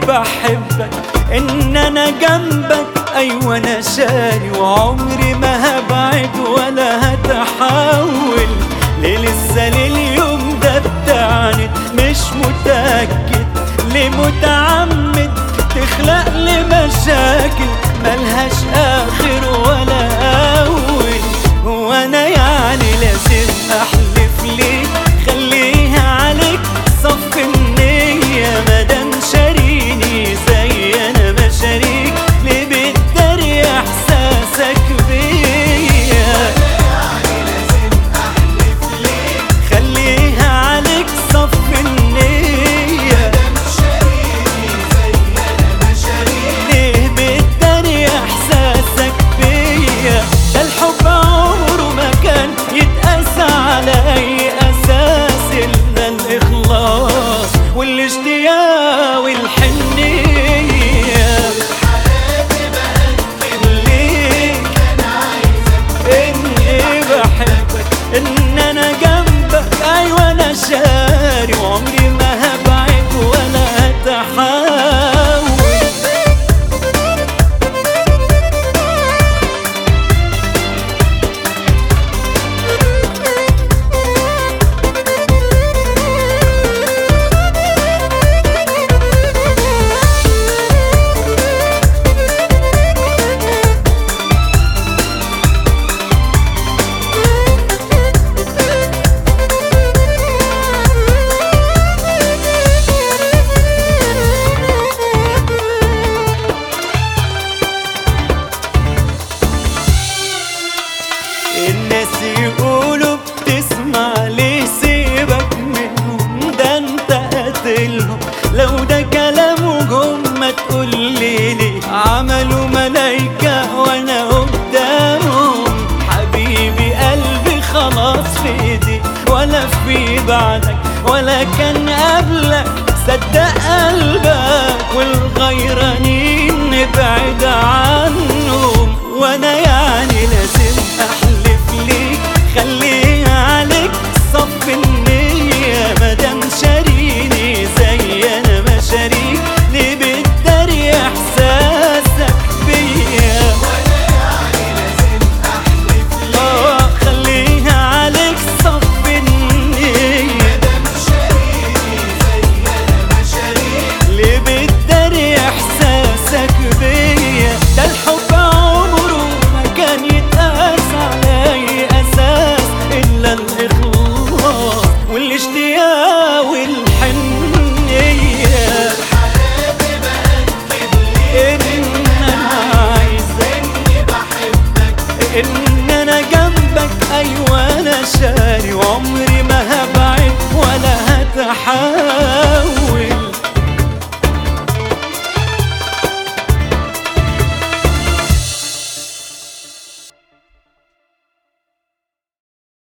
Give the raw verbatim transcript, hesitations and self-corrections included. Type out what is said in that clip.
بحبك، ان انا جنبك ايوه انا شاري، وعمري ما هبعد ولا هتحول. ليه لسه لليوم ده بتعند؟ مش متأكد ليه متعمد تخلق لي مشاكل ملهاش اخر ولا اول. هو انا يعني لازم احلف ليك؟ خليها عليك صف النية، مادام شاريني زي انا ما شاريك، ليه بتداري احساسك بيا؟ يعني لازم احلف ليك؟ خليها عليك صف النية، مادام شاريني زي انا ما شاريك، ليه بتداري احساسك بيا؟ ده الحب عمره ما كان يتقاس على اي اساس الا الاخلاص والاشتياق والحنية. حياتي بأكد ليك انا عايزك، اني بحبك، ان انا جنبك ايوه انا شاري، وعمري ما هبعد ولا هتحاول. الناس يقولوا بتسمع ليه؟ سيبك منهم، ده انت قاتلهم. لو ده كلامهم ما تقولي ليه عملوا ملايكة وانا قدامهم. حبيبي قلبي خلاص في ايدي، ولا في بعدك ولا كان قبلك. صدق قلبك والغيرانين نبعد عنهم، وانا يا